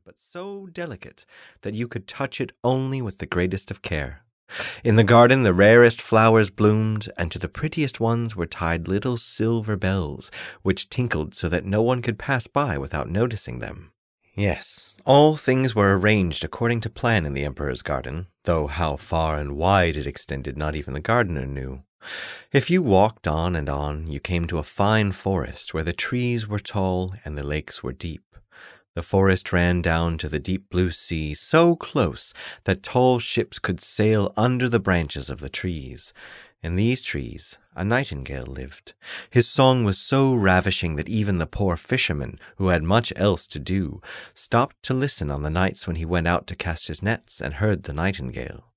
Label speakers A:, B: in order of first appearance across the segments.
A: but so delicate that you could touch it only with the greatest of care. In the garden the rarest flowers bloomed, and to the prettiest ones were tied little silver bells, which tinkled so that no one could pass by without noticing them. Yes, all things were arranged according to plan in the emperor's garden, though how far and wide it extended not even the gardener knew. If you walked on and on, you came to a fine forest where the trees were tall and the lakes were deep. The forest ran down to the deep blue sea so close that tall ships could sail under the branches of the trees. In these trees a nightingale lived. His song was so ravishing that even the poor fisherman, who had much else to do, stopped to listen on the nights when he went out to cast his nets and heard the nightingale.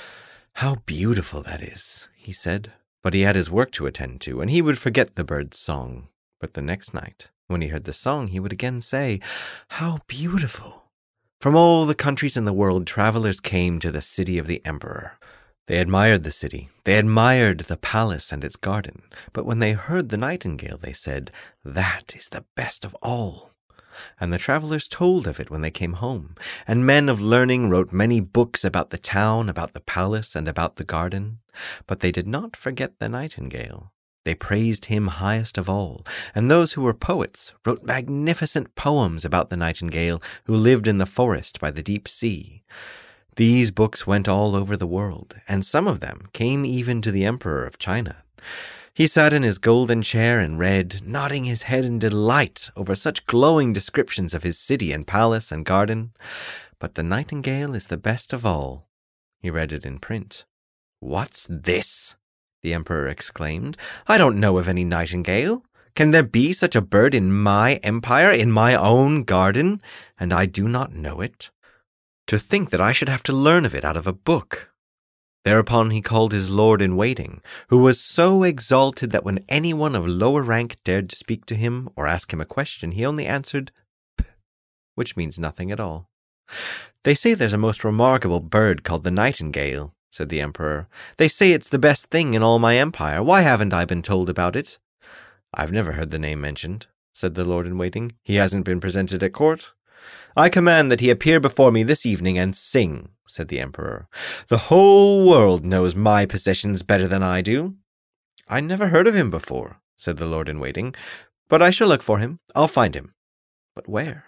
A: "How beautiful that is," he said, but he had his work to attend to, and he would forget the bird's song. But the next night, when he heard the song, he would again say, "How beautiful!" From all the countries in the world, travelers came to the city of the emperor. They admired the city, they admired the palace and its garden, but when they heard the nightingale, they said, "That is the best of all." And the travelers told of it when they came home, and men of learning wrote many books about the town, about the palace, and about the garden. But they did not forget the nightingale. They praised him highest of all, and those who were poets wrote magnificent poems about the nightingale who lived in the forest by the deep sea. These books went all over the world, and some of them came even to the Emperor of China. He sat in his golden chair and read, nodding his head in delight over such glowing descriptions of his city and palace and garden. But the nightingale is the best of all. He read it in print. "What's this?" the emperor exclaimed. "I don't know of any nightingale. Can there be such a bird in my empire, in my own garden, and I do not know it? To think that I should have to learn of it out of a book." Thereupon he called his lord-in-waiting, who was so exalted that when anyone of lower rank dared to speak to him or ask him a question, he only answered, "P," which means nothing at all. "They say there's a most remarkable bird called the nightingale," said the emperor. "They say it's the best thing in all my empire. Why haven't I been told about it?" "I've never heard the name mentioned," said the lord-in-waiting. "He hasn't been presented at court." "I command that he appear before me this evening and sing," said the emperor. "The whole world knows my possessions better than I do." "I never heard of him before," said the lord-in-waiting, "but I shall look for him. I'll find him." "But where?"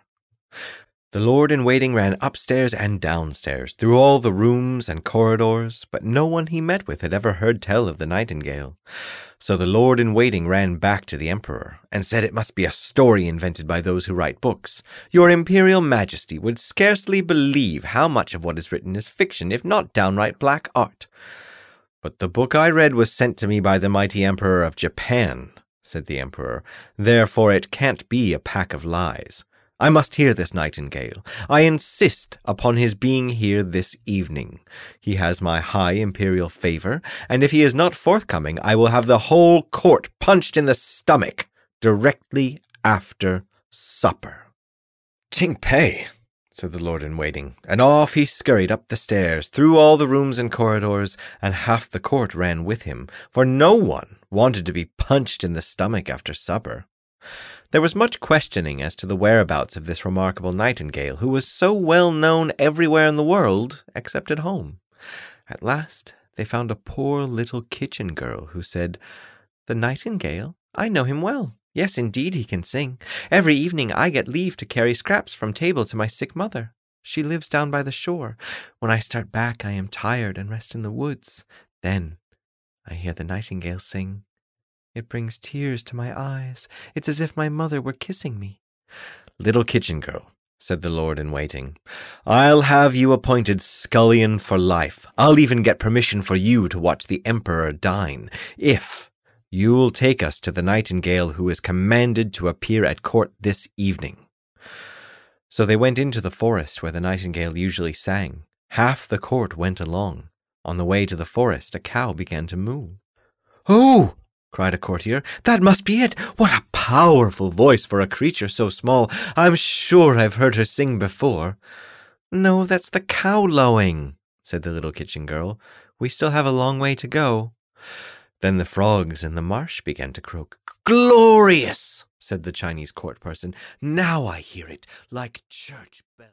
A: The lord-in-waiting ran upstairs and downstairs, through all the rooms and corridors, but no one he met with had ever heard tell of the nightingale. So the lord-in-waiting ran back to the emperor, and said it must be a story invented by those who write books. "Your imperial majesty would scarcely believe how much of what is written is fiction, if not downright black art." "But the book I read was sent to me by the mighty emperor of Japan," said the emperor. "Therefore it can't be a pack of lies. I must hear this nightingale. I insist upon his being here this evening. He has my high imperial favor, and if he is not forthcoming, I will have the whole court punched in the stomach directly after supper." "Ching Pei," said the lord-in-waiting, and off he scurried up the stairs, through all the rooms and corridors, and half the court ran with him, for no one wanted to be punched in the stomach after supper. There was much questioning as to the whereabouts of this remarkable nightingale, who was so well known everywhere in the world, except at home. At last they found a poor little kitchen girl who said, "The nightingale? I know him well. Yes, indeed, he can sing. Every evening I get leave to carry scraps from table to my sick mother. She lives down by the shore. When I start back, I am tired and rest in the woods. Then I hear the nightingale sing. It brings tears to my eyes. It's as if my mother were kissing me." "Little kitchen girl," said the lord-in-waiting, "I'll have you appointed scullion for life. I'll even get permission for you to watch the emperor dine, if you'll take us to the nightingale who is commanded to appear at court this evening." So they went into the forest where the nightingale usually sang. Half the court went along. On the way to the forest, a cow began to moo. "Oh!" cried a courtier. "That must be it! What a powerful voice for a creature so small! I'm sure I've heard her sing before." "No, that's the cow lowing," said the little kitchen girl. "We still have a long way to go." Then the frogs in the marsh began to croak. "Glorious!" said the Chinese court person. "Now I hear it, like church bells."